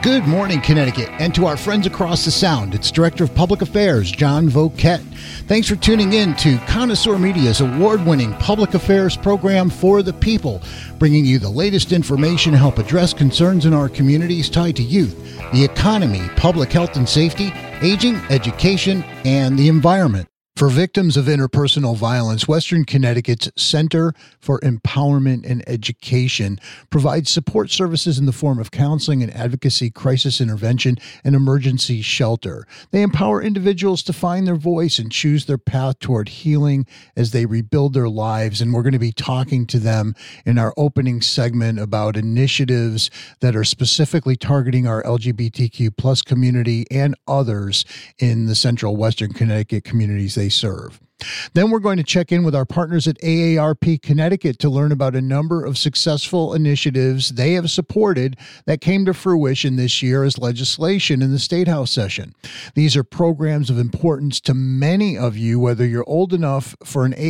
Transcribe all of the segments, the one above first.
Good morning, Connecticut, and to our friends across the Sound. It's Director of Public Affairs, John Voket. Thanks for tuning in to Connoisseur Media's award-winning public affairs program for the people, bringing you the latest information to help address concerns in our communities tied to youth, the economy, public health and safety, aging, education, and the environment. For victims of interpersonal violence, Western Connecticut's Center for Empowerment and Education provides support services in the form of counseling and advocacy, crisis intervention, and emergency shelter. They empower individuals to find their voice and choose their path toward healing as they rebuild their lives. And we're going to be talking to them in our opening segment about initiatives that are specifically targeting our LGBTQ plus community and others in the central Western Connecticut communities they serve. Then we're going to check in with our partners at AARP Connecticut to learn about a number of successful initiatives they have supported that came to fruition this year as legislation in the State House session. These are programs of importance to many of you, whether you're old enough for an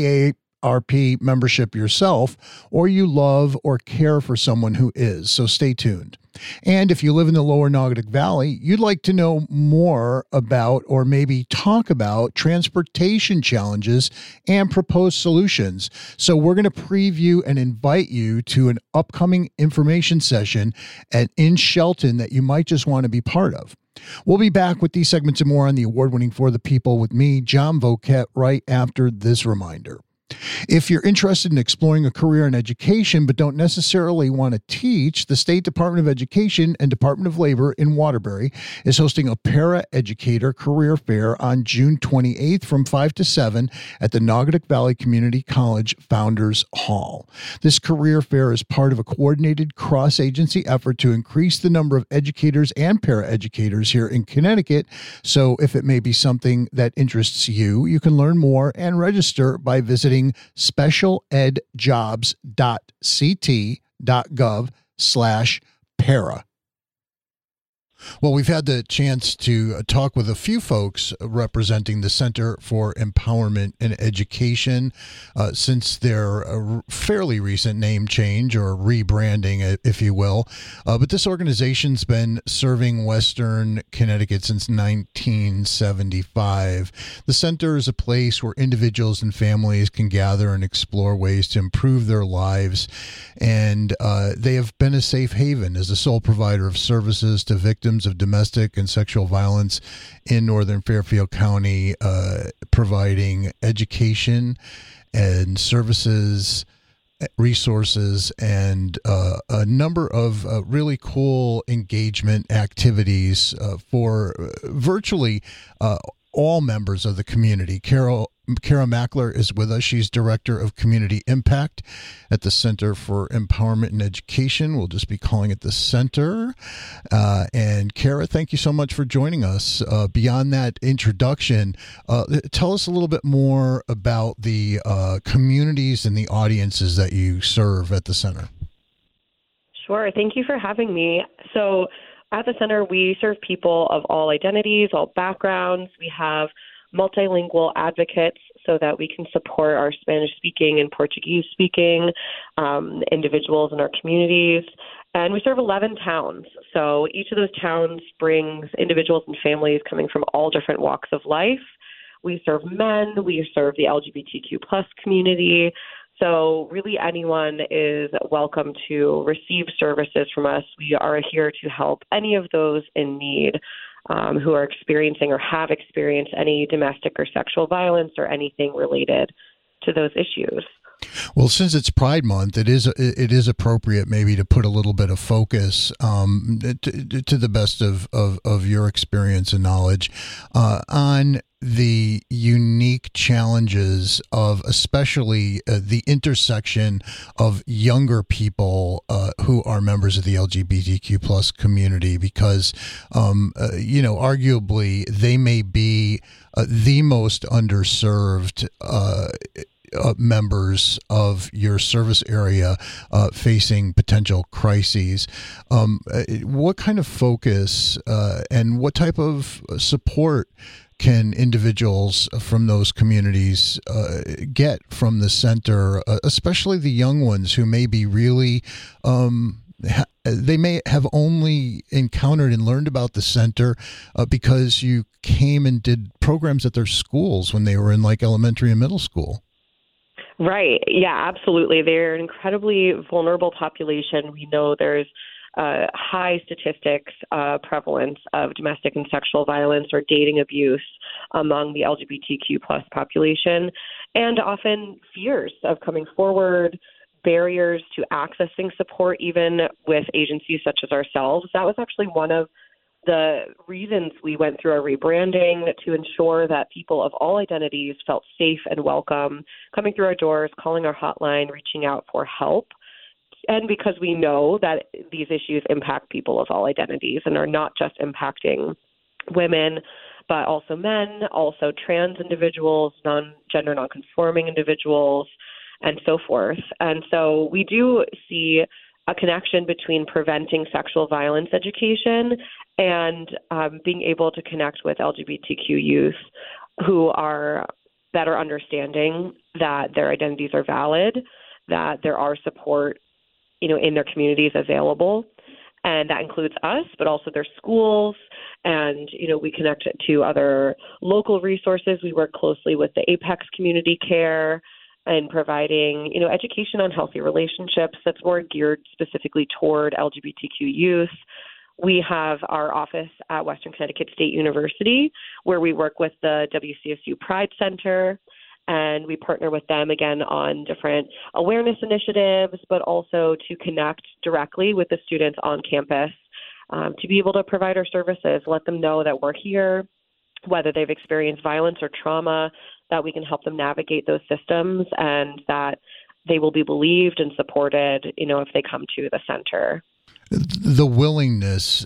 AARP membership yourself, or you love or care for someone who is. So stay tuned. And if you live in the lower Naugatuck Valley, you'd like to know more about or maybe talk about transportation challenges and proposed solutions. So we're going to preview and invite you to an upcoming information session in Shelton that you might just want to be part of. We'll be back with these segments and more on the award-winning For the People with me, John Voket, right after this reminder. If you're interested in exploring a career in education but don't necessarily want to teach, the State Department of Education and Department of Labor in Waterbury is hosting a Para-Educator Career Fair on June 28th from 5 to 7 at the Naugatuck Valley Community College Founders Hall. This career fair is part of a coordinated cross-agency effort to increase the number of educators and paraeducators here in Connecticut. So if it may be something that interests you, you can learn more and register by visiting specialedjobs.ct.gov/para. Well, we've had the chance to talk with a few folks representing the Center for Empowerment and Education since their fairly recent name change or rebranding, if you will. But this organization's been serving Western Connecticut since 1975. The center is a place where individuals and families can gather and explore ways to improve their lives. And they have been a safe haven as the sole provider of services to victims of domestic and sexual violence in Northern Fairfield County, providing education and services, resources, and a number of really cool engagement activities for virtually all members of the community. Kara Mackler is with us. She's Director of Community Impact at the Center for Empowerment and Education. We'll just be calling it the Center. And Kara, thank you so much for joining us. Beyond that introduction, tell us a little bit more about the communities and the audiences that you serve at the Center. Sure. Thank you for having me. So at the Center, we serve people of all identities, all backgrounds. We have multilingual advocates so that we can support our Spanish-speaking and Portuguese-speaking individuals in our communities. And we serve 11 towns. So each of those towns brings individuals and families coming from all different walks of life. We serve men. We serve the LGBTQ plus community. So really anyone is welcome to receive services from us. We are here to help any of those in need who are experiencing or have experienced any domestic or sexual violence or anything related to those issues. Well, since it's Pride Month, it is appropriate maybe to put a little bit of focus to the best of your experience and knowledge on the unique challenges of especially the intersection of younger people who are members of the LGBTQ plus community, because, arguably they may be the most underserved members of your service area facing potential crises. What kind of focus and what type of support can individuals from those communities get from the center, especially the young ones who may be really they may have only encountered and learned about the center because you came and did programs at their schools when they were in like elementary and middle school. Right. Yeah, absolutely. They're an incredibly vulnerable population. We know there's high statistics prevalence of domestic and sexual violence or dating abuse among the LGBTQ plus population, and often fears of coming forward, barriers to accessing support, even with agencies such as ourselves. That was actually one of the reasons we went through our rebranding, to ensure that people of all identities felt safe and welcome coming through our doors, calling our hotline, reaching out for help. And because we know that these issues impact people of all identities and are not just impacting women, but also men, also trans individuals, gender nonconforming individuals, and so forth. And so we do see a connection between preventing sexual violence education and being able to connect with LGBTQ youth who are better understanding that their identities are valid, that there are support, in their communities available. And that includes us, but also their schools. And, we connect to other local resources. We work closely with the Apex Community Care and providing, education on healthy relationships that's more geared specifically toward LGBTQ youth. We have our office at Western Connecticut State University, where we work with the WCSU Pride Center, and we partner with them, again, on different awareness initiatives, but also to connect directly with the students on campus to be able to provide our services, let them know that we're here, whether they've experienced violence or trauma, that we can help them navigate those systems and that they will be believed and supported, if they come to the center. The willingness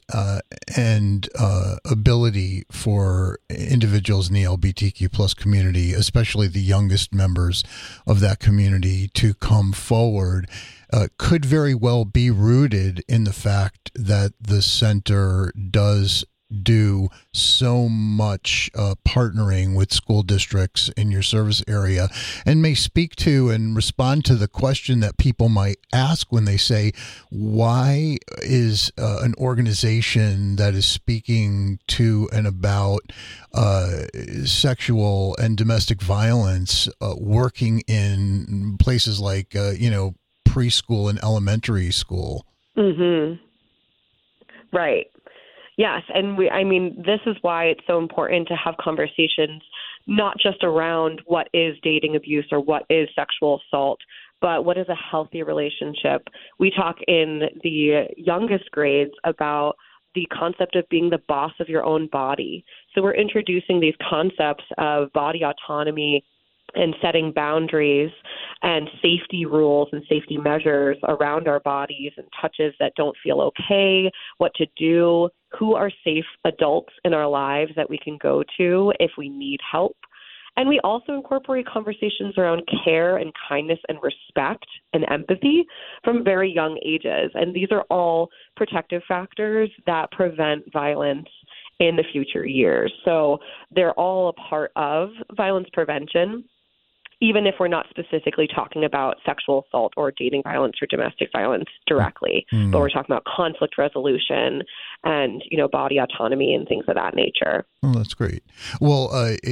and ability for individuals in the LGBTQ plus community, especially the youngest members of that community, to come forward could very well be rooted in the fact that the center does do so much partnering with school districts in your service area, and may speak to and respond to the question that people might ask when they say, why is an organization that is speaking to and about sexual and domestic violence working in places like, preschool and elementary school? Mm-hmm. Right. Yes, and this is why it's so important to have conversations not just around what is dating abuse or what is sexual assault, but what is a healthy relationship. We talk in the youngest grades about the concept of being the boss of your own body. So we're introducing these concepts of body autonomy and setting boundaries and safety rules and safety measures around our bodies and touches that don't feel okay, what to do, who are safe adults in our lives that we can go to if we need help. And we also incorporate conversations around care and kindness and respect and empathy from very young ages. And these are all protective factors that prevent violence in the future years. So they're all a part of violence prevention, even if we're not specifically talking about sexual assault or dating violence or domestic violence directly, but we're talking about conflict resolution and, body autonomy and things of that nature. Oh, that's great. Well,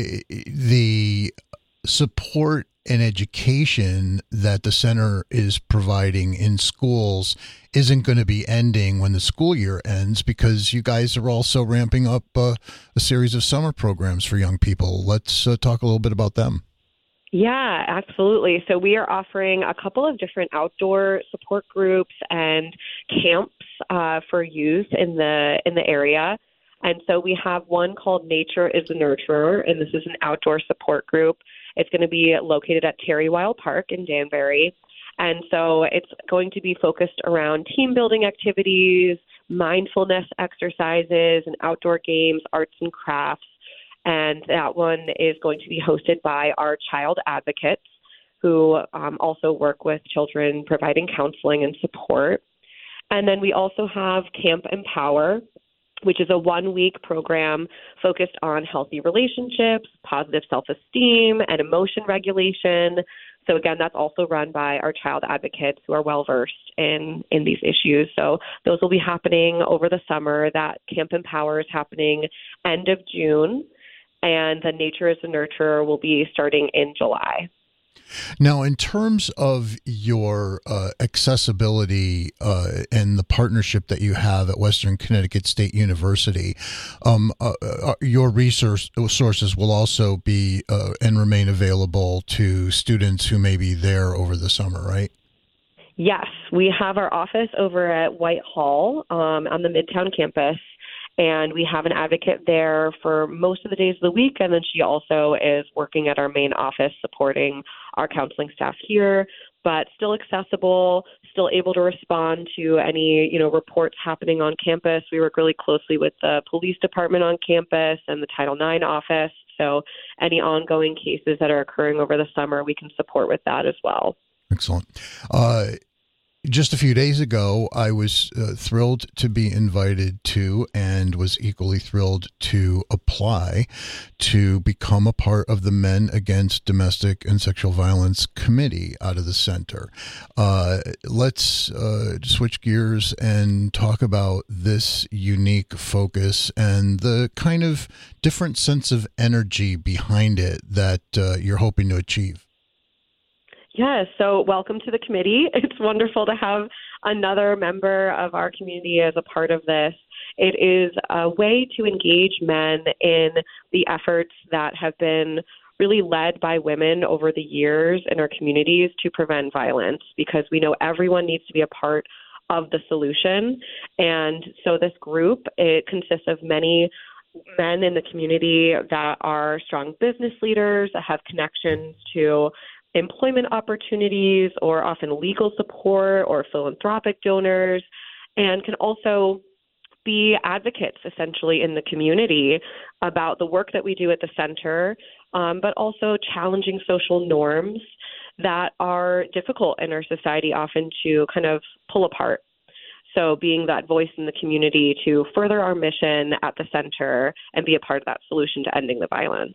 the support and education that the center is providing in schools isn't going to be ending when the school year ends, because you guys are also ramping up a series of summer programs for young people. Let's talk a little bit about them. Yeah, absolutely. So we are offering a couple of different outdoor support groups and camps for youth in the area. And so we have one called Nature is a Nurturer, and this is an outdoor support group. It's going to be located at Terry Weil Park in Danbury. And so it's going to be focused around team building activities, mindfulness exercises, and outdoor games, arts and crafts. And that one is going to be hosted by our child advocates who also work with children providing counseling and support. And then we also have Camp Empower, which is a 1-week program focused on healthy relationships, positive self-esteem, and emotion regulation. So again, that's also run by our child advocates who are well versed in these issues. So those will be happening over the summer. That Camp Empower is happening end of June, and the Nature is a Nurturer will be starting in July. Now, in terms of your accessibility and the partnership that you have at Western Connecticut State University, your sources will also be and remain available to students who may be there over the summer, right? Yes, we have our office over at Whitehall on the Midtown campus. And we have an advocate there for most of the days of the week. And then she also is working at our main office supporting our counseling staff here, but still accessible, still able to respond to any, reports happening on campus. We work really closely with the police department on campus and the Title IX office. So any ongoing cases that are occurring over the summer, we can support with that as well. Excellent. Just a few days ago, I was thrilled to be invited to and was equally thrilled to apply to become a part of the Men Against Domestic and Sexual Violence Committee out of the center. Let's switch gears and talk about this unique focus and the kind of different sense of energy behind it that you're hoping to achieve. Yes, so welcome to the committee. It's wonderful to have another member of our community as a part of this. It is a way to engage men in the efforts that have been really led by women over the years in our communities to prevent violence, because we know everyone needs to be a part of the solution. And so this group, it consists of many men in the community that are strong business leaders, that have connections to employment opportunities or often legal support or philanthropic donors, and can also be advocates essentially in the community about the work that we do at the center, but also challenging social norms that are difficult in our society often to kind of pull apart. So being that voice in the community to further our mission at the center and be a part of that solution to ending the violence.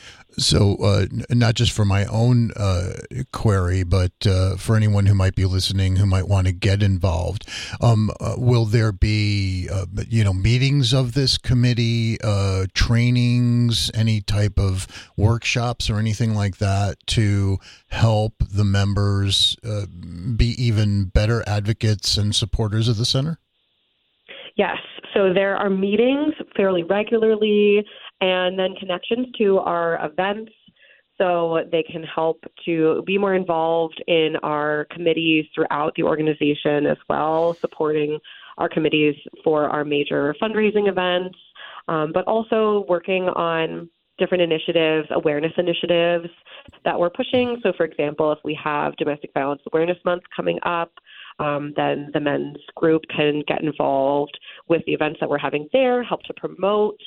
So not just for my own query, but for anyone who might be listening who might want to get involved, will there be, meetings of this committee, trainings, any type of workshops or anything like that to help the members be even better advocates and supporters of the center? Yes. So there are meetings fairly regularly, and then connections to our events, so they can help to be more involved in our committees throughout the organization as well, supporting our committees for our major fundraising events, but also working on different initiatives, awareness initiatives that we're pushing. So, for example, if we have Domestic Violence Awareness Month coming up, then the men's group can get involved with the events that we're having there, help to promote,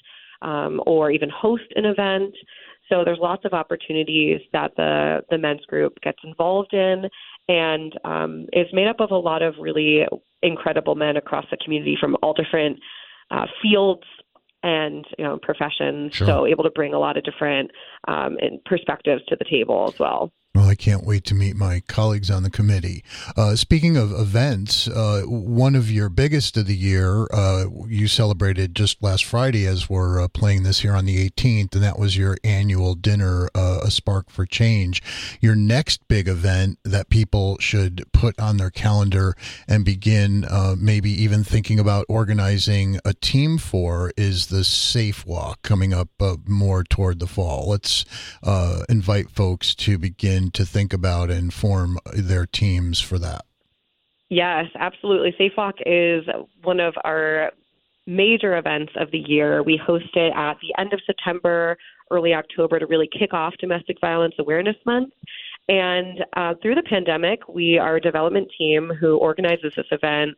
or even host an event. So there's lots of opportunities that the men's group gets involved in, and is made up of a lot of really incredible men across the community from all different fields and professions. Sure. So able to bring a lot of different perspectives to the table as well. Well, I can't wait to meet my colleagues on the committee. Speaking of events, one of your biggest of the year, you celebrated just last Friday as we're playing this here on the 18th, and that was your annual dinner, A Spark for Change. Your next big event that people should put on their calendar and begin maybe even thinking about organizing a team for is the Safe Walk coming up more toward the fall. Let's invite folks to begin to think about and form their teams for that. Yes, absolutely. Safe Walk is one of our major events of the year. We host it at the end of September, early October to really kick off Domestic Violence Awareness Month. And through the pandemic, our development team who organizes this event,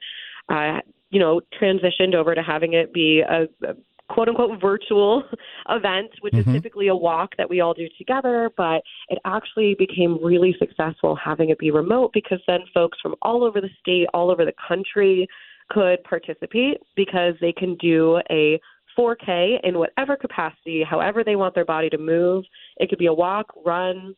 transitioned over to having it be a quote-unquote virtual event, which is typically a walk that we all do together, but it actually became really successful having it be remote, because then folks from all over the state, all over the country could participate, because they can do a 4K in whatever capacity, however they want their body to move. It could be a walk, run,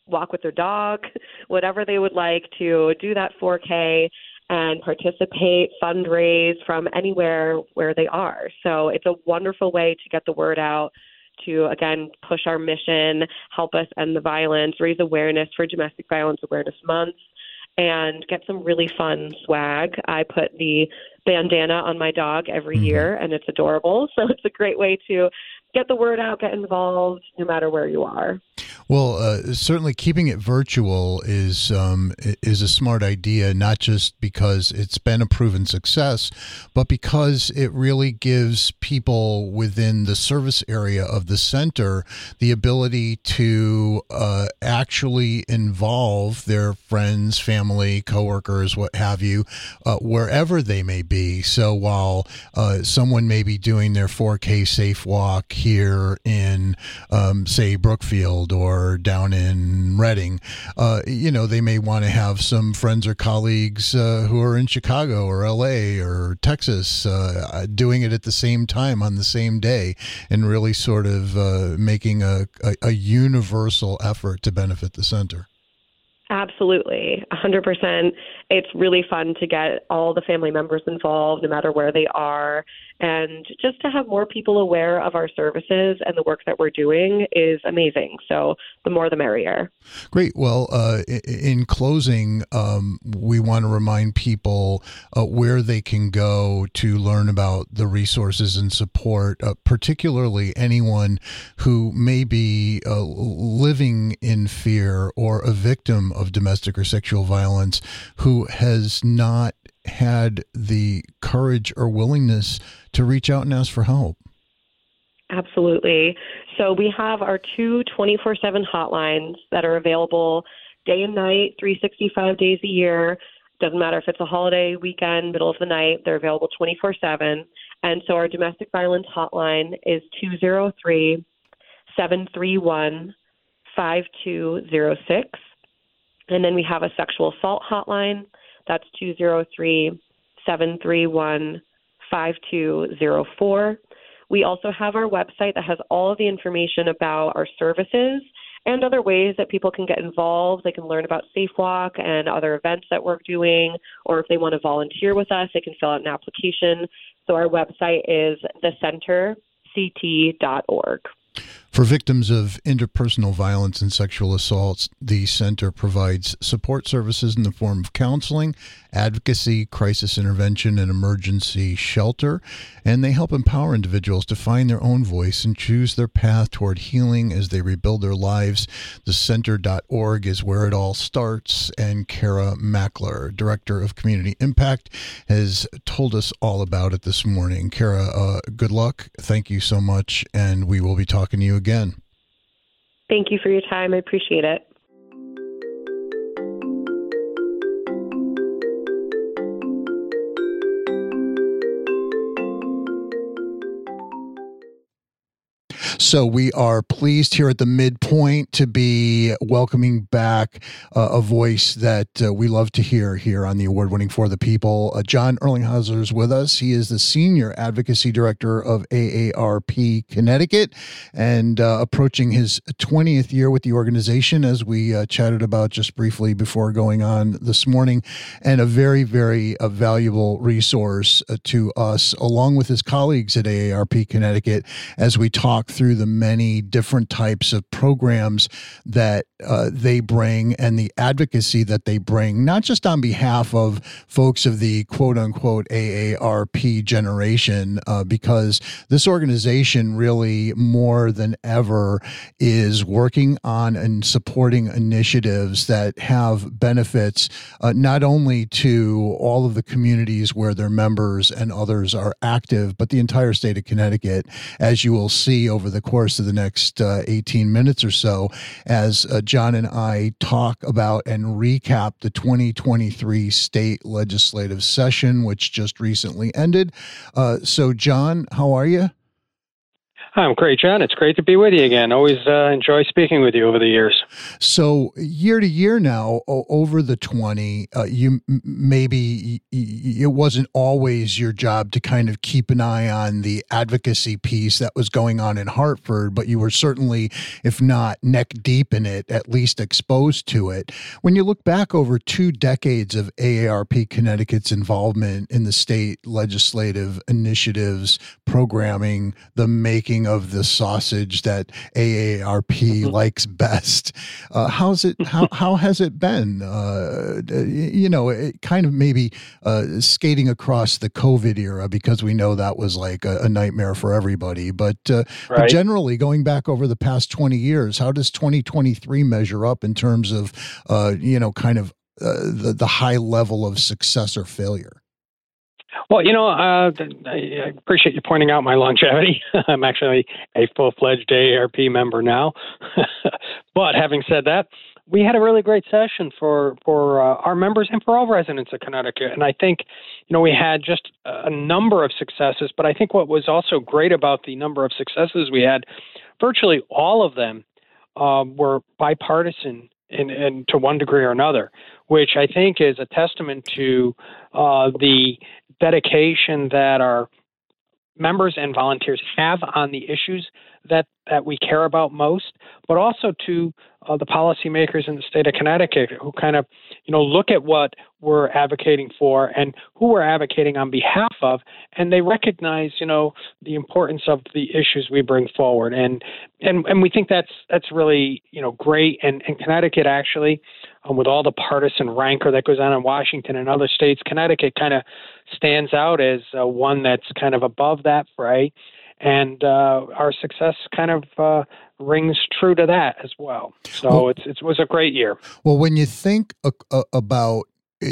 walk with their dog, whatever they would like to do that 4K and participate, fundraise from anywhere where they are. So it's a wonderful way to get the word out, to, again, push our mission, help us end the violence, raise awareness for Domestic Violence Awareness Month, and get some really fun swag. I put the bandana on my dog every year, and it's adorable. So it's a great way to get the word out, get involved, no matter where you are. Well, certainly keeping it virtual is a smart idea, not just because it's been a proven success, but because it really gives people within the service area of the center the ability to actually involve their friends, family, coworkers, what have you, wherever they may be. So while someone may be doing their 4K safe walk here in, say, Brookfield or down in Reading, they may want to have some friends or colleagues who are in Chicago or LA or Texas doing it at the same time on the same day, and really sort of making a universal effort to benefit the center. Absolutely, 100%. It's really fun to get all the family members involved, no matter where they are, and just to have more people aware of our services and the work that we're doing is amazing. So the more the merrier. Great. Well, in closing, we want to remind people where they can go to learn about the resources and support, particularly anyone who may be living in fear or a victim of domestic or sexual violence, who has not had the courage or willingness to reach out and ask for help. Absolutely. So we have our two 24/7 hotlines that are available day and night, 365 days a year. Doesn't matter if it's a holiday, weekend, middle of the night, they're available 24/7. And so our domestic violence hotline is 203-731-5206. And then we have a sexual assault hotline. That's 203-731-5204. We also have our website that has all of the information about our services and other ways that people can get involved. They can learn about Safe Walk and other events that we're doing, or if they want to volunteer with us, they can fill out an application. So our website is thecenterct.org. For victims of interpersonal violence and sexual assaults, the center provides support services in the form of counseling, advocacy, crisis intervention, and emergency shelter, and they help empower individuals to find their own voice and choose their path toward healing as they rebuild their lives. Thecenter.org is where it all starts, and Kara Mackler, Director of Community Impact, has told us all about it this morning. Kara, good luck. Thank you so much, and we will be talking to you again. Thank you for your time. I appreciate it. So we are pleased here at the midpoint to be welcoming back a voice that we love to hear here on the award-winning For the People. John Erlinghauser is with us. He is the Senior Advocacy Director of AARP Connecticut and approaching his 20th year with the organization, as we chatted about just briefly before going on this morning, and a very, very valuable resource to us, along with his colleagues at AARP Connecticut, as we talk through the many different types of programs that they bring and the advocacy that they bring, not just on behalf of folks of the quote-unquote AARP generation, because this organization really more than ever is working on and supporting initiatives that have benefits not only to all of the communities where their members and others are active, but the entire state of Connecticut, as you will see over the course of the next 18 minutes or so, as John and I talk about and recap the 2023 state legislative session, which just recently ended. So, John, how are you? I'm great, John. It's great to be with you again. Always enjoy speaking with you over the years. So year to year now, over the 20, it wasn't always your job to kind of keep an eye on the advocacy piece that was going on in Hartford, but you were certainly, if not neck deep in it, at least exposed to it. When you look back over 2 decades of AARP Connecticut's involvement in the state legislative initiatives, programming, the making of the sausage that AARP likes best. How has it been? It kind of maybe skating across the COVID era, because we know that was like a nightmare for everybody. But generally, going back over the past 20 years, how does 2023 measure up in terms of the high level of success or failure? Well, I appreciate you pointing out my longevity. I'm actually a full-fledged AARP member now. But having said that, we had a really great session for our members and for all residents of Connecticut. And I think, we had just a number of successes. But I think what was also great about the number of successes we had, virtually all of them were bipartisan in to one degree or another, which I think is a testament to the dedication that our members and volunteers have on the issues that we care about most, but also to the policymakers in the state of Connecticut who kind of, look at what we're advocating for and who we're advocating on behalf of, and they recognize, the importance of the issues we bring forward, and we think that's really, great. And Connecticut actually, with all the partisan rancor that goes on in Washington and other states, Connecticut kind of stands out as one that's kind of above that fray. And our success kind of rings true to that as well. So it was a great year. Well, when you think about,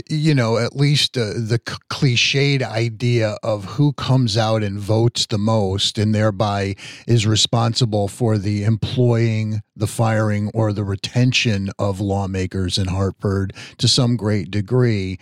at least the cliched idea of who comes out and votes the most and thereby is responsible for the employing, the firing, or the retention of lawmakers in Hartford to some great degree,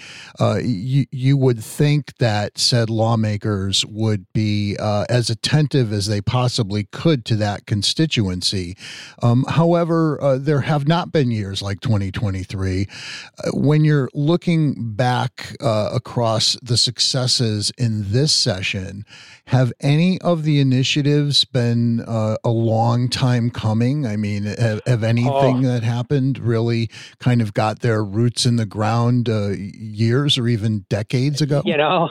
you would think that said lawmakers would be as attentive as they possibly could to that constituency. However, there have not been years like 2023. When you're looking back across the successes in this session, have any of the initiatives been a long time coming? I mean, have anything that happened really kind of got their roots in the ground years or even decades ago?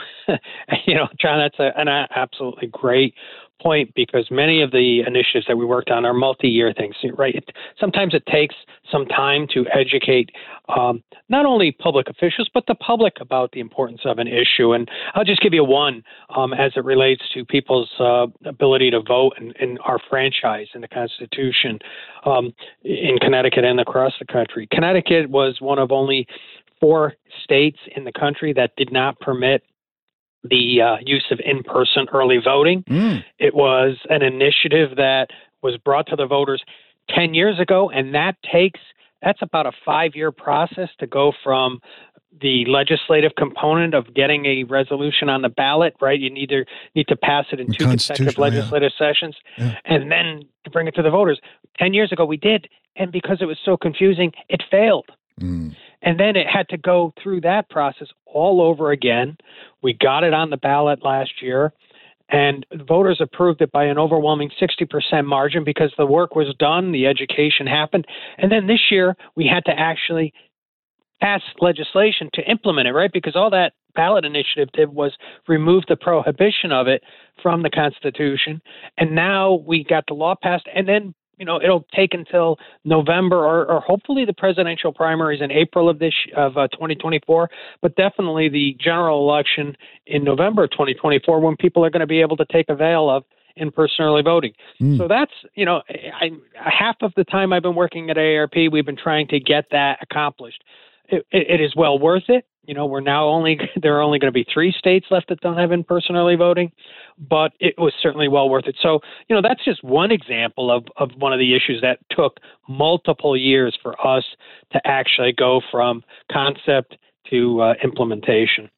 John, that's an absolutely great point, because many of the initiatives that we worked on are multi-year things, right? Sometimes it takes some time to educate not only public officials, but the public about the importance of an issue. And I'll just give you one as it relates to people's ability to vote in our franchise in the Constitution in Connecticut and across the country. Connecticut was one of only 4 states in the country that did not permit the use of in-person early voting. It was an initiative that was brought to the voters 10 years ago, and that's about a 5-year process to go from the legislative component of getting a resolution on the ballot, right? You need to pass it in 2 consecutive legislative sessions, and then to bring it to the voters. 10 years ago we did, and because it was so confusing, it failed. And then it had to go through that process all over again. We got it on the ballot last year, and the voters approved it by an overwhelming 60% margin because the work was done, the education happened. And then this year, we had to actually pass legislation to implement it, right? Because all that ballot initiative did was remove the prohibition of it from the Constitution. And now we got the law passed, and then it'll take until November or hopefully the presidential primaries in April of 2024, but definitely the general election in November 2024, when people are going to be able to take avail of in-person early voting. So that's, half of the time I've been working at AARP, we've been trying to get that accomplished. It is well worth it. There are only going to be 3 states left that don't have in-person early voting, but it was certainly well worth it. So, that's just one example of one of the issues that took multiple years for us to actually go from concept to implementation.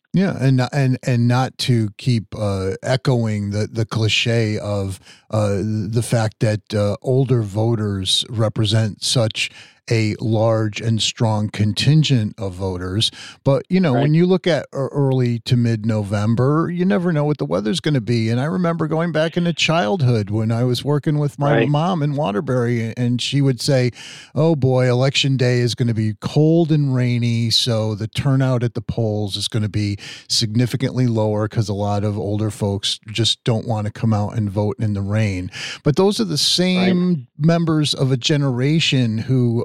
Yeah, and not to keep echoing the cliche of the fact that older voters represent such a large and strong contingent of voters. But, when Right. you look at early to mid-November, you never know what the weather's going to be. And I remember going back into childhood when I was working with my Right. mom in Waterbury, and she would say, oh boy, election day is going to be cold and rainy, so the turnout at the polls is going to be significantly lower because a lot of older folks just don't want to come out and vote in the rain. But those are the Right. same members of a generation who,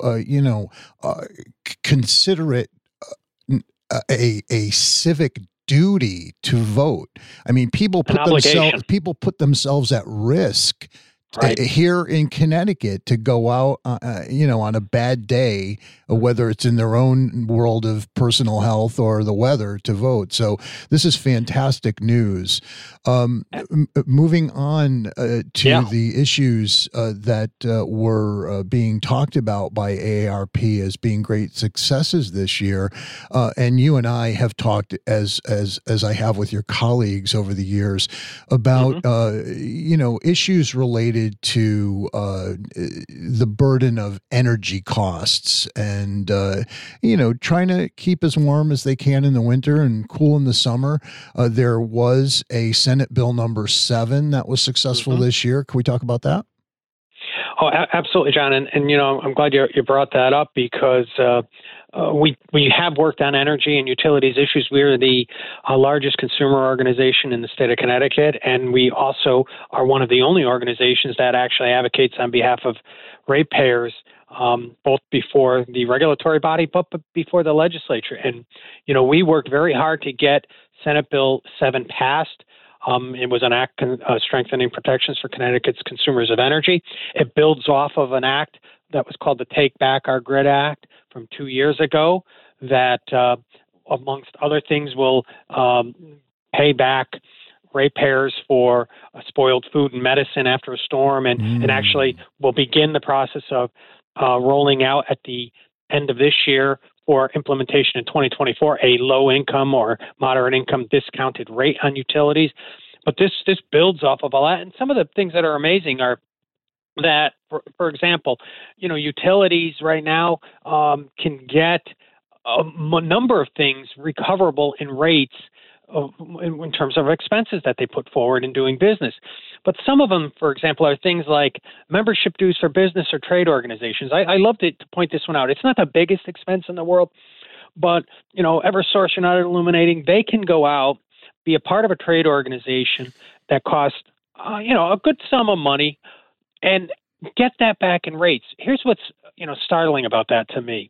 consider it a civic duty to vote. I mean, An obligation. people put themselves at risk Right. here in Connecticut to go out, on a bad day, whether it's in their own world of personal health or the weather, to vote. So this is fantastic news. Moving on to Yeah. the issues that were being talked about by AARP as being great successes this year, and you and I have talked as I have with your colleagues over the years about issues related to the burden of energy costs and trying to keep as warm as they can in the winter and cool in the summer. There was a Senate Bill number 7 that was successful this year. Can we talk about that? Oh, absolutely, John. And I'm glad you brought that up because we have worked on energy and utilities issues. We're the largest consumer organization in the state of Connecticut, and we also are one of the only organizations that actually advocates on behalf of ratepayers, both before the regulatory body, but before the legislature. And, we worked very hard to get Senate Bill 7 passed. It was an act strengthening protections for Connecticut's consumers of energy. It builds off of an act that was called the Take Back Our Grid Act from 2 years ago that, amongst other things, will pay back ratepayers for spoiled food and medicine after a storm, and actually will begin the process of rolling out at the end of this year for implementation in 2024, a low-income or moderate-income discounted rate on utilities. But this builds off of all that. And some of the things that are amazing are that, for example, utilities right now can get a number of things recoverable in rates in terms of expenses that they put forward in doing business. But some of them, for example, are things like membership dues for business or trade organizations. I love to point this one out. It's not the biggest expense in the world, but, Eversource, United Illuminating, they can go out, be a part of a trade organization that costs, a good sum of money and get that back in rates. Here's what's, startling about that to me.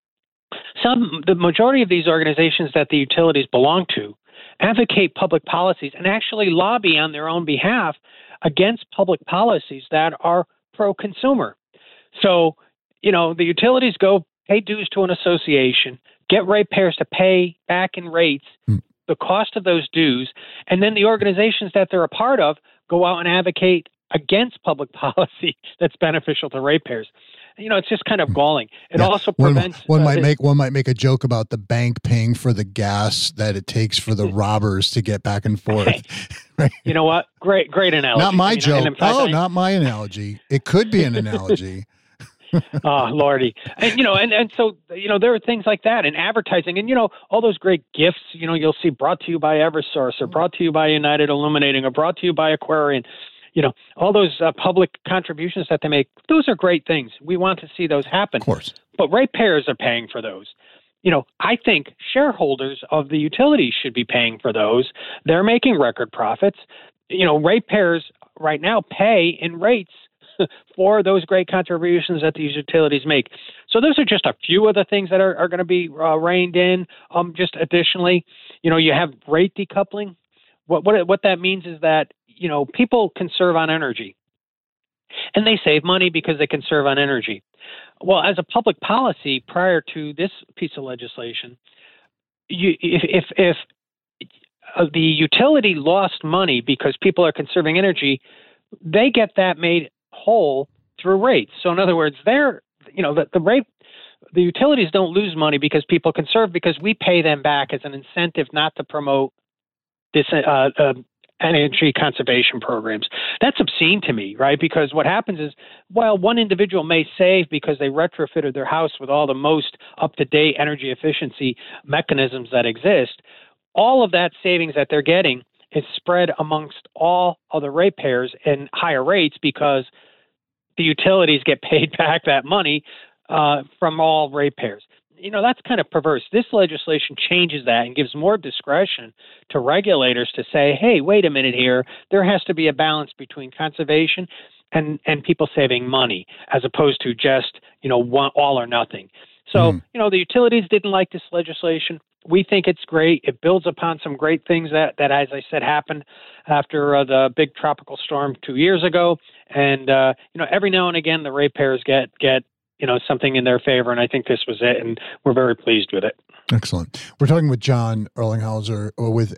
The majority of these organizations that the utilities belong to advocate public policies and actually lobby on their own behalf against public policies that are pro-consumer. So, the utilities go pay dues to an association, get ratepayers to pay back in rates the cost of those dues, and then the organizations that they're a part of go out and advocate against public policy that's beneficial to ratepayers. It's just kind of galling. It also prevents one might make a joke about the bank paying for the gas that it takes for the robbers to get back and forth. Right. You know what? Great analogy. Not my joke. Not my analogy. It could be an analogy. Oh, Lordy. And so, there are things like that in advertising and, all those great gifts, you'll see brought to you by Eversource or brought to you by United Illuminating or brought to you by Aquarian. All those public contributions that they make, those are great things. We want to see those happen. Of course. But ratepayers are paying for those. I think shareholders of the utilities should be paying for those. They're making record profits. Ratepayers right now pay in rates for those great contributions that these utilities make. So those are just a few of the things that are going to be reined in. Just additionally, you have rate decoupling. What that means is that, people conserve on energy and they save money because they conserve on energy. Well, as a public policy prior to this piece of legislation, if the utility lost money because people are conserving energy, they get that made whole through rates. So in other words, the rate the utilities don't lose money because people conserve, because we pay them back as an incentive not to promote this energy conservation programs. That's obscene to me, right? Because what happens is, while one individual may save because they retrofitted their house with all the most up-to-date energy efficiency mechanisms that exist, all of that savings that they're getting is spread amongst all other ratepayers in higher rates, because the utilities get paid back that money from all ratepayers. That's kind of perverse. This legislation changes that and gives more discretion to regulators to say, hey, wait a minute here. There has to be a balance between conservation and people saving money, as opposed to just, one, all or nothing. So, the utilities didn't like this legislation. We think it's great. It builds upon some great things that as I said, happened after the big tropical storm 2 years ago. And, every now and again, the ratepayers get something in their favor. And I think this was it. And we're very pleased with it. Excellent. We're talking with John Erlinghauser with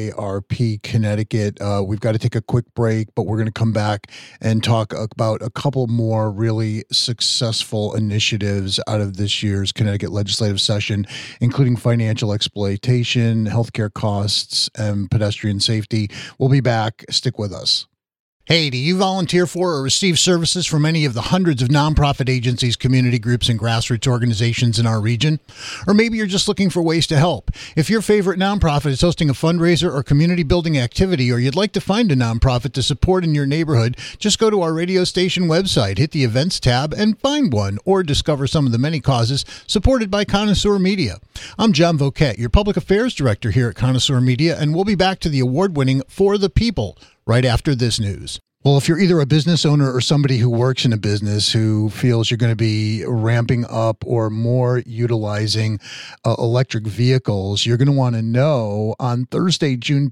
AARP Connecticut. We've got to take a quick break, but we're going to come back and talk about a couple more really successful initiatives out of this year's Connecticut legislative session, including financial exploitation, healthcare costs, and pedestrian safety. We'll be back. Stick with us. Hey, do you volunteer for or receive services from any of the hundreds of nonprofit agencies, community groups, and grassroots organizations in our region? Or maybe you're just looking for ways to help. If your favorite nonprofit is hosting a fundraiser or community building activity, or you'd like to find a nonprofit to support in your neighborhood, just go to our radio station website, hit the events tab, and find one, or discover some of the many causes supported by Connoisseur Media. I'm John Voquette, your public affairs director here at Connoisseur Media, and we'll be back to the award-winning For the People right after this news. Well, if you're either a business owner or somebody who works in a business who feels you're going to be ramping up or more utilizing electric vehicles, you're going to want to know on Thursday, June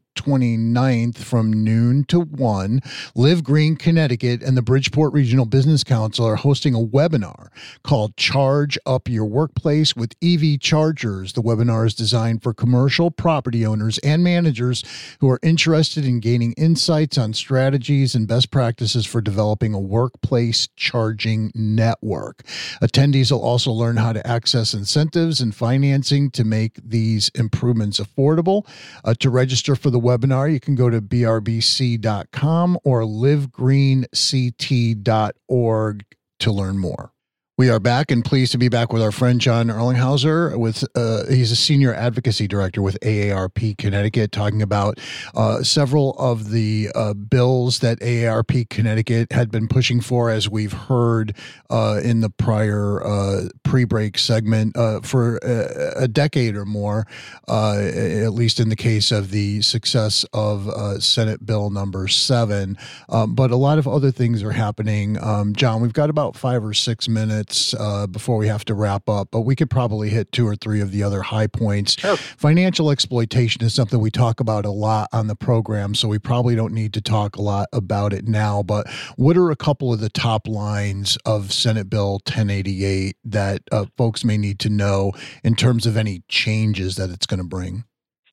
29th from noon to 1, Live Green Connecticut and the Bridgeport Regional Business Council are hosting a webinar called Charge Up Your Workplace with EV Chargers. The webinar is designed for commercial property owners and managers who are interested in gaining insights on strategies and best practices for developing a workplace charging network. Attendees will also learn how to access incentives and financing to make these improvements affordable. To register for the webinar, you can go to brbc.com or livegreenct.org to learn more. We are back and pleased to be back with our friend John Erlinghauser. He's a senior advocacy director with AARP Connecticut, talking about several of the bills that AARP Connecticut had been pushing for, as we've heard in the prior pre-break segment, for a decade or more, at least in the case of the success of Senate Bill number 7. But a lot of other things are happening. John, we've got about 5 or 6 minutes before we have to wrap up, but we could probably hit 2 or 3 of the other high points. Sure. Financial exploitation is something we talk about a lot on the program, so we probably don't need to talk a lot about it now, but what are a couple of the top lines of Senate Bill 1088 that folks may need to know in terms of any changes that it's going to bring?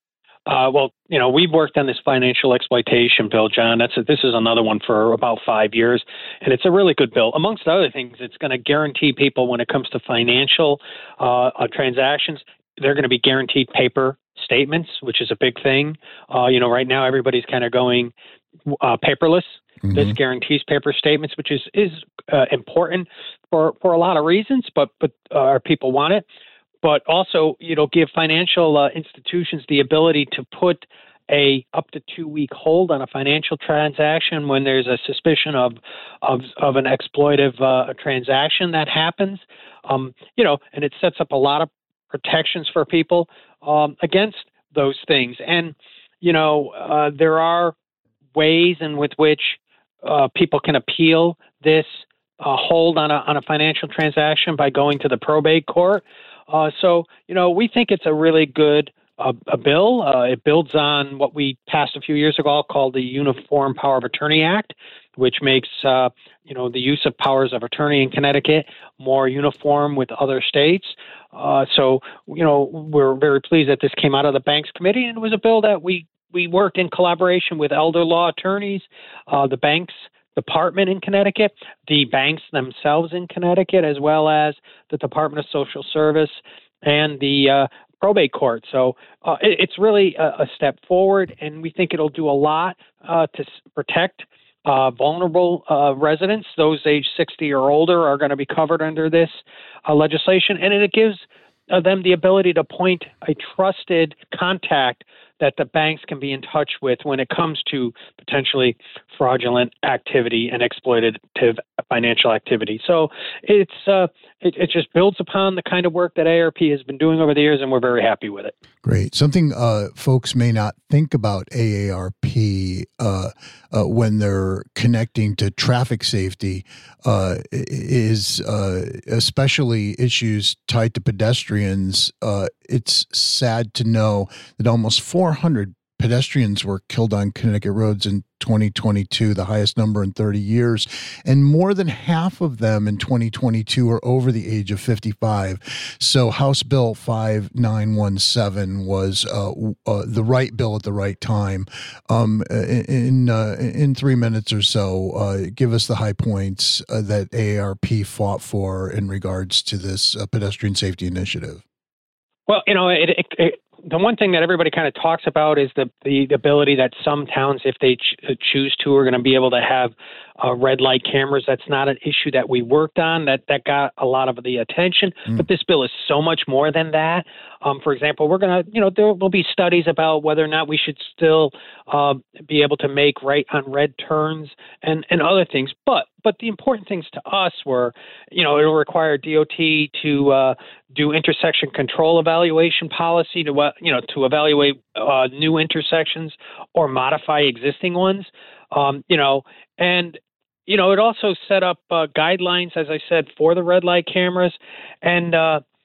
We've worked on this financial exploitation bill, John. This is another one for about 5 years, and it's a really good bill. Amongst other things, it's going to guarantee people, when it comes to financial transactions, they're going to be guaranteed paper statements, which is a big thing. Right now everybody's kind of going paperless. Mm-hmm. This guarantees paper statements, which is important for a lot of reasons, but our people want it. But also, give financial institutions the ability to put a up to 2-week hold on a financial transaction when there's a suspicion of an exploitive transaction that happens. And it sets up a lot of protections for people against those things. And there are ways in which people can appeal this hold on a financial transaction by going to the probate court. So we think it's a really good a bill. It builds on what we passed a few years ago called the Uniform Power of Attorney Act, which makes the use of powers of attorney in Connecticut more uniform with other states. So we're very pleased that this came out of the Banks Committee, and it was a bill that we worked in collaboration with elder law attorneys, the Banks department in Connecticut, the banks themselves in Connecticut, as well as the Department of Social Service and the probate court. So it's really a step forward, and we think it'll do a lot to protect vulnerable residents. Those age 60 or older are going to be covered under this legislation, and it gives them the ability to appoint a trusted contact that the banks can be in touch with when it comes to potentially fraudulent activity and exploitative financial activity. So it just builds upon the kind of work that AARP has been doing over the years, and we're very happy with it. Great. Something folks may not think about AARP when they're connecting to traffic safety is especially issues tied to pedestrians. It's sad to know that almost 400 pedestrians were killed on Connecticut roads in 2022, the highest number in 30 years. And more than half of them in 2022 are over the age of 55. So House Bill 5917 was the right bill at the right time. In 3 minutes or so, give us the high points that AARP fought for in regards to this pedestrian safety initiative. Well, the one thing that everybody kind of talks about is the ability that some towns, if they choose to, are going to be able to have red light cameras. That's not an issue that we worked on that got a lot of the attention. But this bill is so much more than that. For example, we're going to, there will be studies about whether or not we should still be able to make right on red turns and other things. But the important things to us were, it'll require DOT to do intersection control evaluation policy to evaluate new intersections or modify existing ones. And it also set up guidelines, as I said, for the red light cameras. And,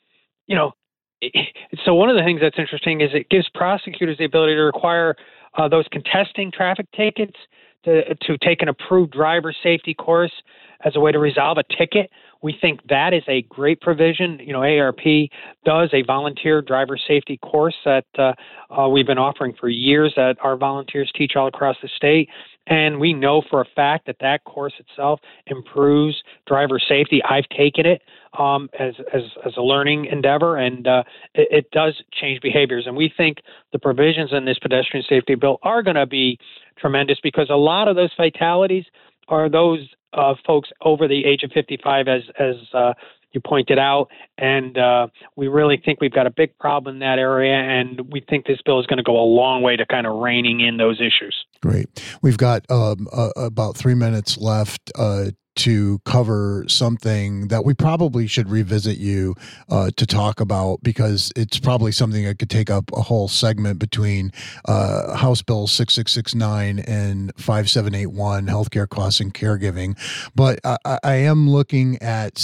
so one of the things that's interesting is it gives prosecutors the ability to require those contesting traffic tickets to take an approved driver safety course as a way to resolve a ticket. We think that is a great provision. AARP does a volunteer driver safety course that we've been offering for years that our volunteers teach all across the state. And we know for a fact that course itself improves driver safety. I've taken it as a learning endeavor, and it does change behaviors. And we think the provisions in this pedestrian safety bill are going to be tremendous because a lot of those fatalities are those folks over the age of 55, as you pointed out. And we really think we've got a big problem in that area, and we think this bill is going to go a long way to kind of reining in those issues. Great. We've got about 3 minutes left to cover something that we probably should revisit you to talk about, because it's probably something that could take up a whole segment between House Bill 6669 and 5781, healthcare costs and caregiving. But I am looking at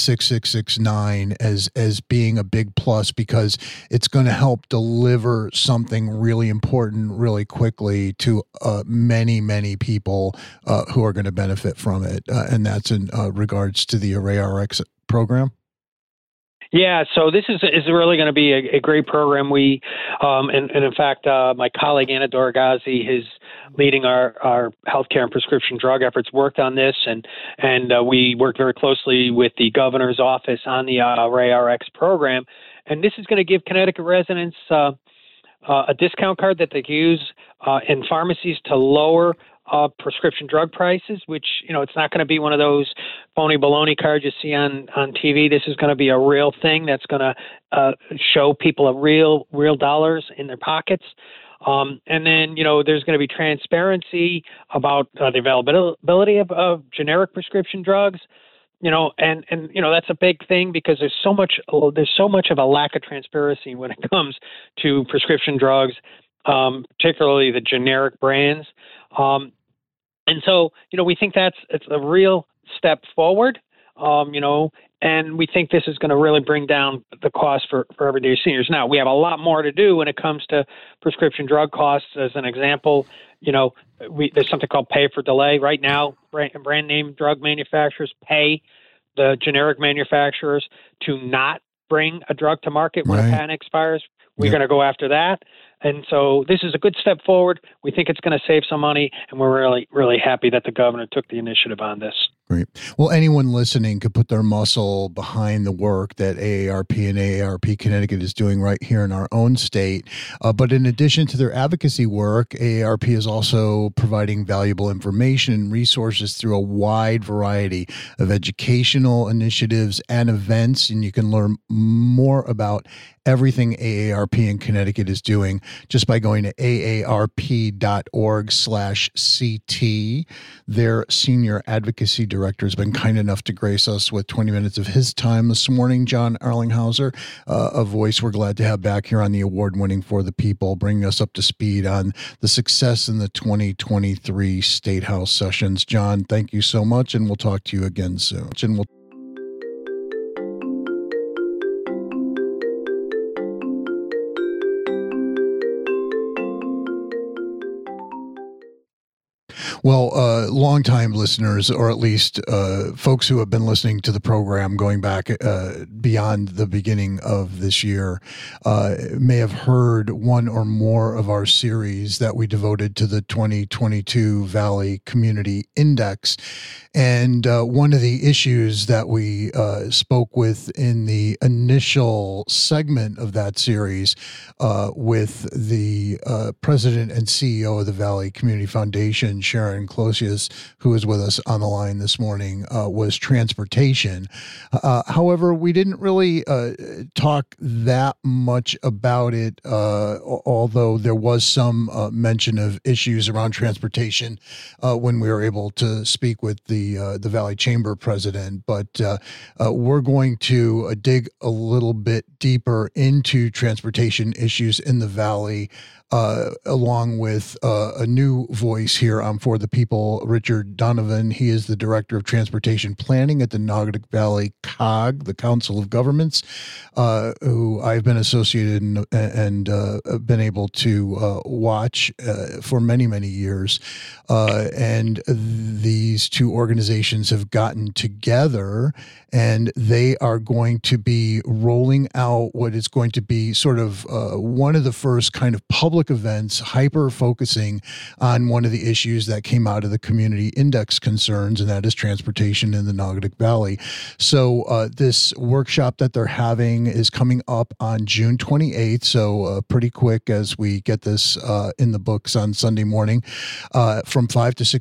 6669 as being a big plus because it's going to help deliver something really important really quickly to many, many people who are going to benefit from it. And that's in regards to the ArrayRx program? Yeah, so this is really going to be a great program. We, and in fact, my colleague Anna Doragazi is leading our healthcare and prescription drug efforts, worked on this, and we worked very closely with the governor's office on the ArrayRx program. And this is going to give Connecticut residents a discount card that they can use in pharmacies to lower prescription drug prices, which, it's not going to be one of those phony baloney cards you see on TV. This is going to be a real thing that's going to show people a real dollars in their pockets. And then, there's going to be transparency about the availability of generic prescription drugs. And that's a big thing because there's so much of a lack of transparency when it comes to prescription drugs, particularly the generic brands. And so, we think it's a real step forward, and we think this is going to really bring down the cost for everyday seniors. Now, we have a lot more to do when it comes to prescription drug costs. As an example, there's something called pay for delay. Right now, brand name drug manufacturers pay the generic manufacturers to not bring a drug to market when a patent expires. We're going to go after that. And so this is a good step forward. We think it's going to save some money, and we're really, really happy that the governor took the initiative on this. Great. Well, anyone listening could put their muscle behind the work that AARP and AARP Connecticut is doing right here in our own state. But in addition to their advocacy work, AARP is also providing valuable information and resources through a wide variety of educational initiatives and events. And you can learn more about everything AARP in Connecticut is doing just by going to aarp.org/CT. Their senior advocacy director has been kind enough to grace us with 20 minutes of his time this morning. John Arlinghauser, a voice we're glad to have back here on the award-winning For the People, bringing us up to speed on the success in the 2023 State House sessions. John, thank you so much, and we'll talk to you again soon. Well, longtime listeners, or at least folks who have been listening to the program going back beyond the beginning of this year, may have heard one or more of our series that we devoted to the 2022 Valley Community Index. And one of the issues that we spoke with in the initial segment of that series with the president and CEO of the Valley Community Foundation, Sharon Closius, who is with us on the line this morning, was transportation. However, we didn't really talk that much about it, although there was some mention of issues around transportation when we were able to speak with the Valley Chamber president. But we're going to dig a little bit deeper into transportation issues in the Valley, along with a new voice here on For the People, Richard Donovan. He is the Director of Transportation Planning at the Naugatuck Valley COG, the Council of Governments, who I've been associated and been able to watch for many, many years. And these two organizations have gotten together, and they are going to be rolling out what is going to be sort of one of the first kind of public events hyper-focusing on one of the issues that came out of the community index concerns, and that is transportation in the Naugatuck Valley. So this workshop that they're having is coming up on June 28th, so pretty quick as we get this in the books on Sunday morning, from 5 to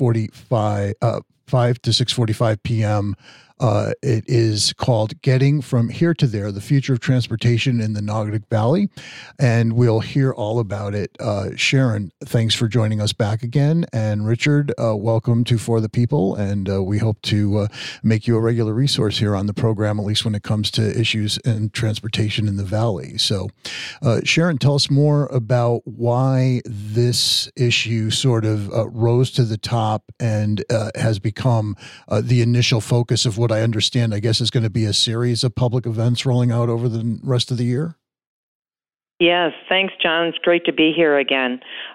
6:45 p.m. It is called Getting From Here to There, the Future of Transportation in the Naugatuck Valley, and we'll hear all about it. Sharon, thanks for joining us back again, and Richard, welcome to For the People, and we hope to make you a regular resource here on the program, at least when it comes to issues in transportation in the Valley. So, Sharon, tell us more about why this issue sort of rose to the top and has become the initial focus of what I understand, I guess, is going to be a series of public events rolling out over the rest of the year. Yes, thanks, John. It's great to be here again.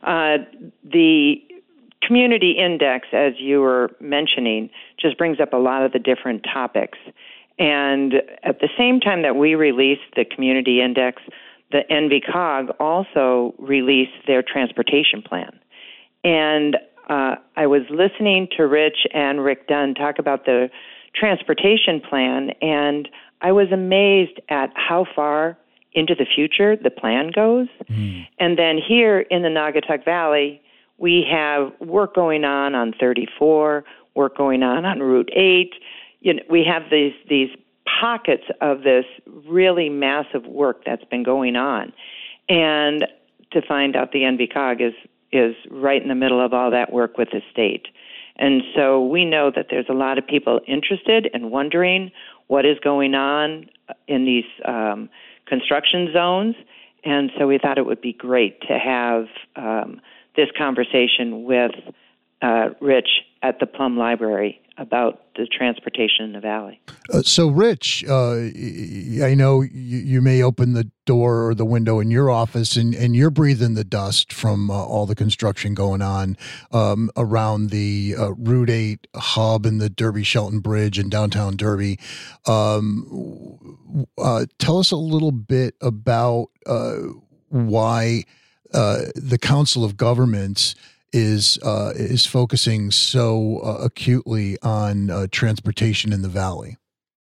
The Community Index, as you were mentioning, just brings up a lot of the different topics. And at the same time that we released the Community Index, the NVCOG also released their transportation plan. And I was listening to Rich and Rick Dunn talk about the transportation plan, and I was amazed at how far into the future the plan goes. And then here in the Naugatuck Valley, we have work going on 34, work going on Route 8. We have these pockets of this really massive work that's been going on. And to find out the NVCOG is right in the middle of all that work with the state. And so we know that there's a lot of people interested and wondering what is going on in these construction zones. And so we thought it would be great to have this conversation with Rich at the Plum Library about the transportation in the Valley. So, Rich, I know you may open the door or the window in your office and you're breathing the dust from all the construction going on around the Route 8 hub and the Derby-Shelton Bridge in downtown Derby. Tell us a little bit about why the Council of Governments is focusing so acutely on transportation in the Valley.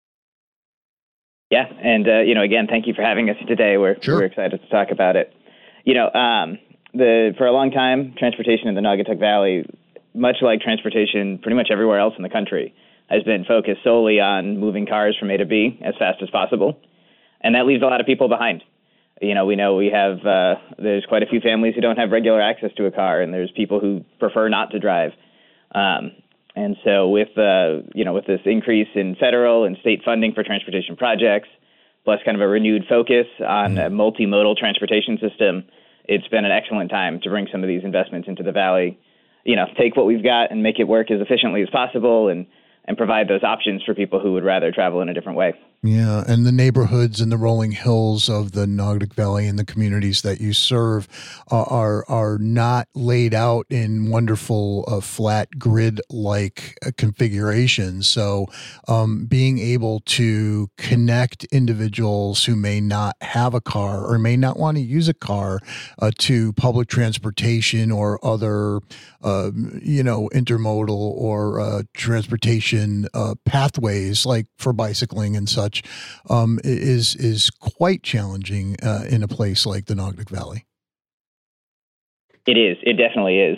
Yeah, and again, thank you for having us today. We're excited to talk about it. For a long time, transportation in the Naugatuck Valley, much like transportation pretty much everywhere else in the country, has been focused solely on moving cars from A to B as fast as possible, and that leaves a lot of people behind. We know we have there's quite a few families who don't have regular access to a car, and there's people who prefer not to drive. And so with this increase in federal and state funding for transportation projects, plus kind of a renewed focus on a multimodal transportation system, it's been an excellent time to bring some of these investments into the Valley. Take what we've got and make it work as efficiently as possible, and provide those options for people who would rather travel in a different way. Yeah, and the neighborhoods and the rolling hills of the Naugatuck Valley and the communities that you serve are not laid out in wonderful flat grid-like configurations. So being able to connect individuals who may not have a car or may not want to use a car to public transportation or other intermodal or transportation pathways like for bicycling and such is quite challenging in a place like the Naugatuck Valley. It is. It definitely is.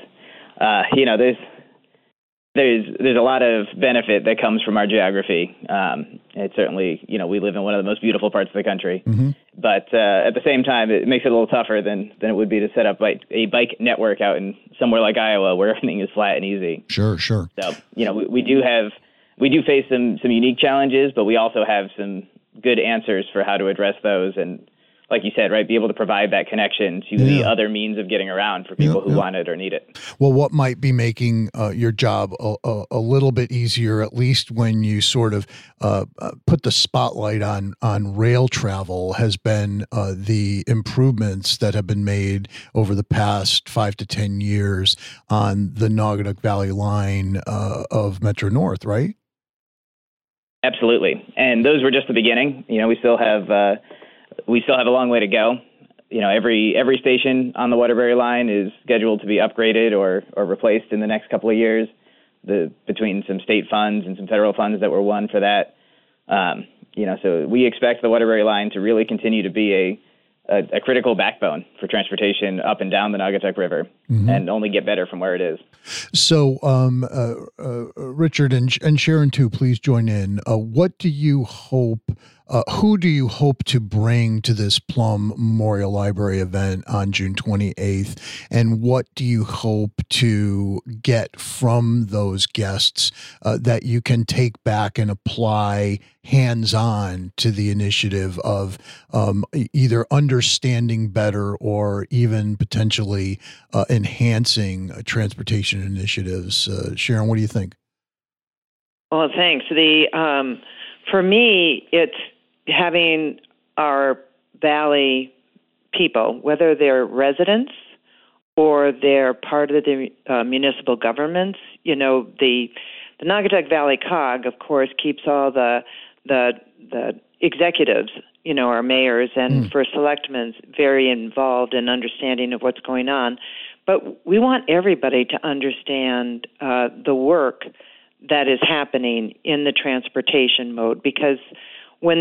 There's a lot of benefit that comes from our geography. It's certainly, we live in one of the most beautiful parts of the country. Mm-hmm. But at the same time, it makes it a little tougher than it would be to set up a bike network out in somewhere like Iowa where everything is flat and easy. Sure. So, we do face some unique challenges, but we also have some good answers for how to address those. And like you said, right, be able to provide that connection to the other means of getting around for people who want it or need it. Well, what might be making your job a little bit easier, at least when you sort of put the spotlight on rail travel, has been the improvements that have been made over the past 5 to 10 years on the Naugatuck Valley line of Metro North, right? Absolutely. And those were just the beginning. We still have a long way to go. Every station on the Waterbury line is scheduled to be upgraded or replaced in the next couple of years, between some state funds and some federal funds that were won for that. So we expect the Waterbury line to really continue to be a critical backbone for transportation up and down the Naugatuck River, and only get better from where it is. So, Richard and Sharon too, please join in. What do you hope? Who do you hope to bring to this Plum Memorial Library event on June 28th? And what do you hope to get from those guests that you can take back and apply hands-on to the initiative of either understanding better or even potentially enhancing transportation initiatives? Sharon, what do you think? Well, thanks. For me, it's having our Valley people, whether they're residents or they're part of the municipal governments. The Naugatuck Valley COG, of course, keeps all the executives, our mayors and first selectmen, very involved in understanding of what's going on. But we want everybody to understand the work that is happening in the transportation mode, because when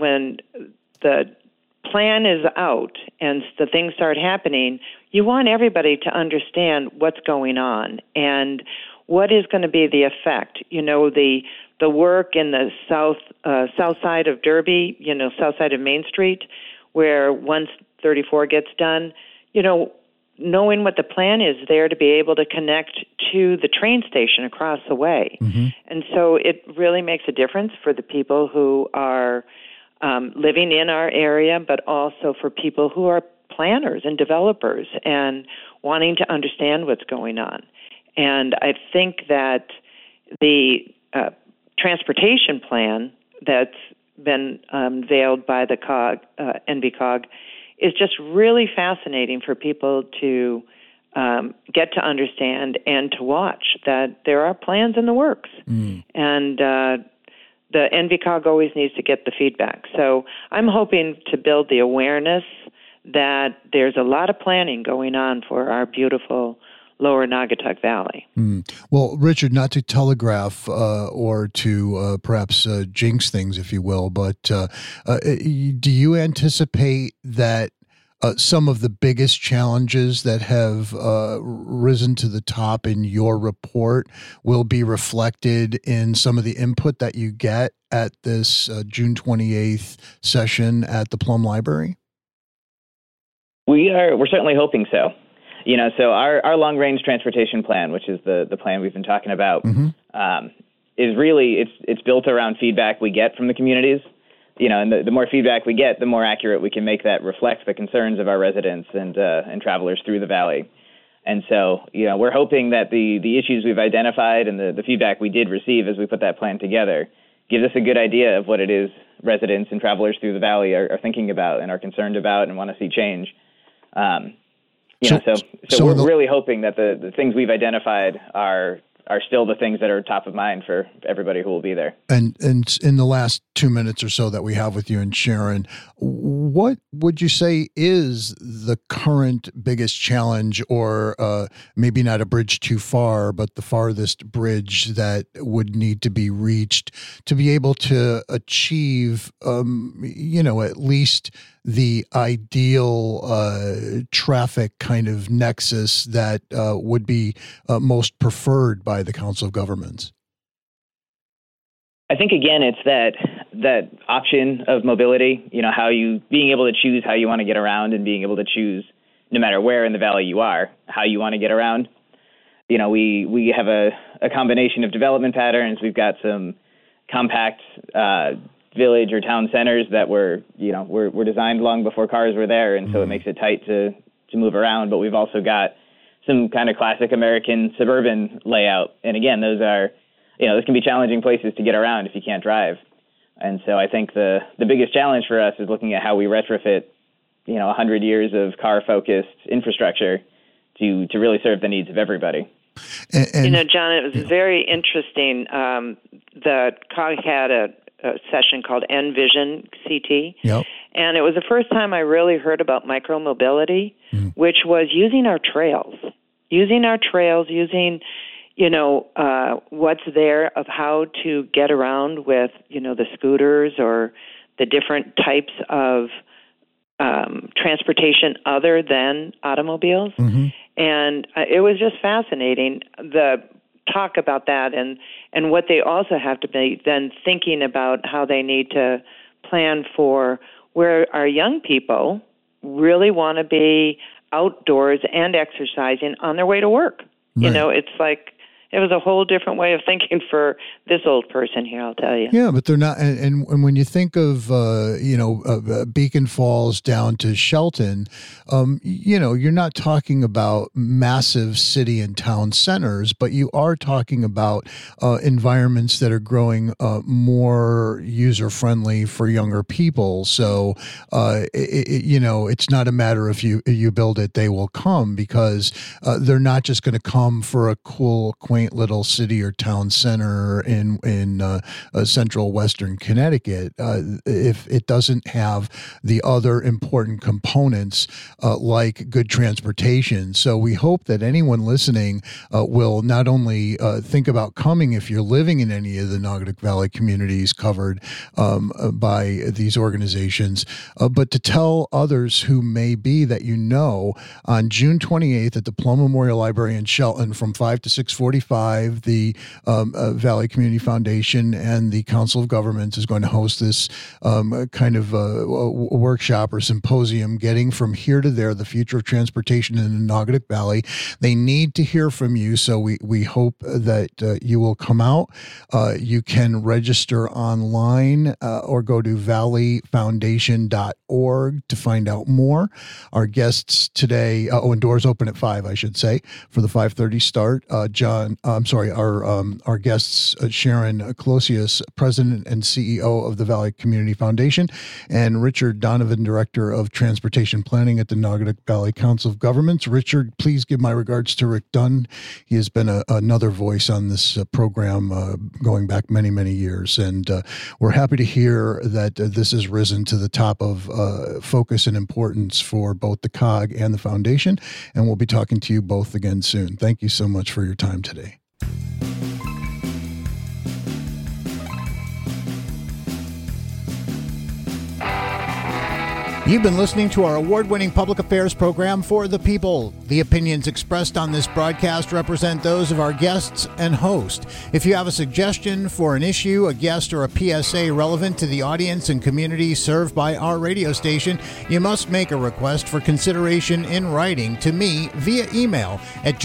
the plan is out and the things start happening, you want everybody to understand what's going on and what is going to be the effect. The work in the south side of Derby, south side of Main Street, where once 34 gets done, knowing what the plan is there to be able to connect to the train station across the way. Mm-hmm. And so it really makes a difference for the people who are living in our area, but also for people who are planners and developers and wanting to understand what's going on. And I think that the transportation plan that's been unveiled by the COG, NVCOG, is just really fascinating for people to get to understand and to watch that there are plans in the works. And the NVCOG always needs to get the feedback. So I'm hoping to build the awareness that there's a lot of planning going on for our beautiful lower Naugatuck Valley. Well, Richard, not to telegraph or to perhaps jinx things, if you will, but do you anticipate that some of the biggest challenges that have risen to the top in your report will be reflected in some of the input that you get at this June 28th session at the Plum Library? We're certainly hoping so. So our long-range transportation plan, which is the plan we've been talking about, is really it's built around feedback we get from the communities. And the more feedback we get, the more accurate we can make that reflect the concerns of our residents and travelers through the valley. And so, we're hoping that the issues we've identified and the feedback we did receive as we put that plan together gives us a good idea of what it is residents and travelers through the valley are thinking about and are concerned about and want to see change. So we're really hoping that the things we've identified are still the things that are top of mind for everybody who will be there. And in the last 2 minutes or so that we have with you and Sharon, what would you say is the current biggest challenge, or maybe not a bridge too far, but the farthest bridge that would need to be reached to be able to achieve, at least the ideal traffic kind of nexus that would be most preferred by the Council of Governments? I think, again, it's that option of mobility, being able to choose how you want to get around and being able to choose, no matter where in the valley you are, how you want to get around. We have a combination of development patterns. We've got some compact village or town centers that were designed long before cars were there, and so it makes it tight to move around. But we've also got some kind of classic American suburban layout, and again, those are those can be challenging places to get around if you can't drive. And so I think the biggest challenge for us is looking at how we retrofit 100 years of car-focused infrastructure to really serve the needs of everybody. And John, it was very interesting. The COG had a session called Envision CT. Yep. And it was the first time I really heard about micromobility, which was using our trails, using what's there of how to get around with, the scooters or the different types of transportation other than automobiles. And it was just fascinating, the talk about that and what they also have to be then thinking about how they need to plan for where our young people really want to be outdoors and exercising on their way to work. Right. It's like it was a whole different way of thinking for this old person here, I'll tell you. Yeah, but they're not. And when you think of, Beacon Falls down to Shelton, you're not talking about massive city and town centers, but you are talking about environments that are growing more user-friendly for younger people. So, it's not a matter of you build it, they will come, because they're not just going to come for a cool, quaint little city or town center in central western Connecticut if it doesn't have the other important components like good transportation. So we hope that anyone listening will not only think about coming if you're living in any of the Naugatuck Valley communities covered by these organizations, but to tell others who may be that on June 28th at the Plum Memorial Library in Shelton from 5 to 6:45, the Valley Community Foundation and the Council of Governments is going to host this kind of workshop or symposium, getting from here to there, the future of transportation in the Naugatuck Valley. They need to hear from you, so we hope that you will come out. You can register online or go to valleyfoundation.org to find out more. Our guests today, and doors open at 5, I should say, for the 5:30 start. John our guests, Sharon Closius, President and CEO of the Valley Community Foundation, and Richard Donovan, Director of Transportation Planning at the Naugatuck Valley Council of Governments. Richard, please give my regards to Rick Dunn. He has been another voice on this program going back many, many years, and we're happy to hear that this has risen to the top of focus and importance for both the COG and the Foundation, and we'll be talking to you both again soon. Thank you so much for your time today. You've been listening to our award-winning public affairs program, For the People. The opinions expressed on this broadcast represent those of our guests and host. If you have a suggestion for an issue, a guest, or a PSA relevant to the audience and community served by our radio station, you must make a request for consideration in writing to me via email at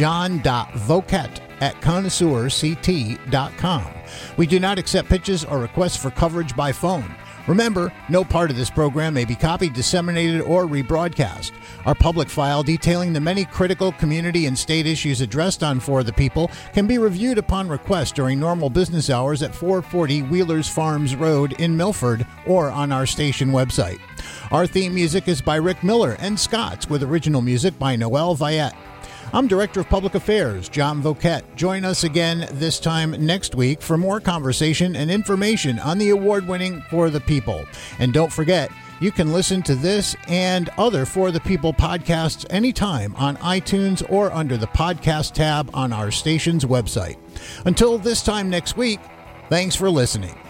john.voket@connoisseurct.com. We do not accept pitches or requests for coverage by phone. Remember, no part of this program may be copied, disseminated, or rebroadcast. Our public file detailing the many critical community and state issues addressed on For the People can be reviewed upon request during normal business hours at 440 Wheelers Farms Road in Milford or on our station website. Our theme music is by Rick Miller and Scott's, with original music by Noel Viette. I'm Director of Public Affairs, John Voket. Join us again this time next week for more conversation and information on the award-winning For the People. And don't forget, you can listen to this and other For the People podcasts anytime on iTunes or under the podcast tab on our station's website. Until this time next week, thanks for listening.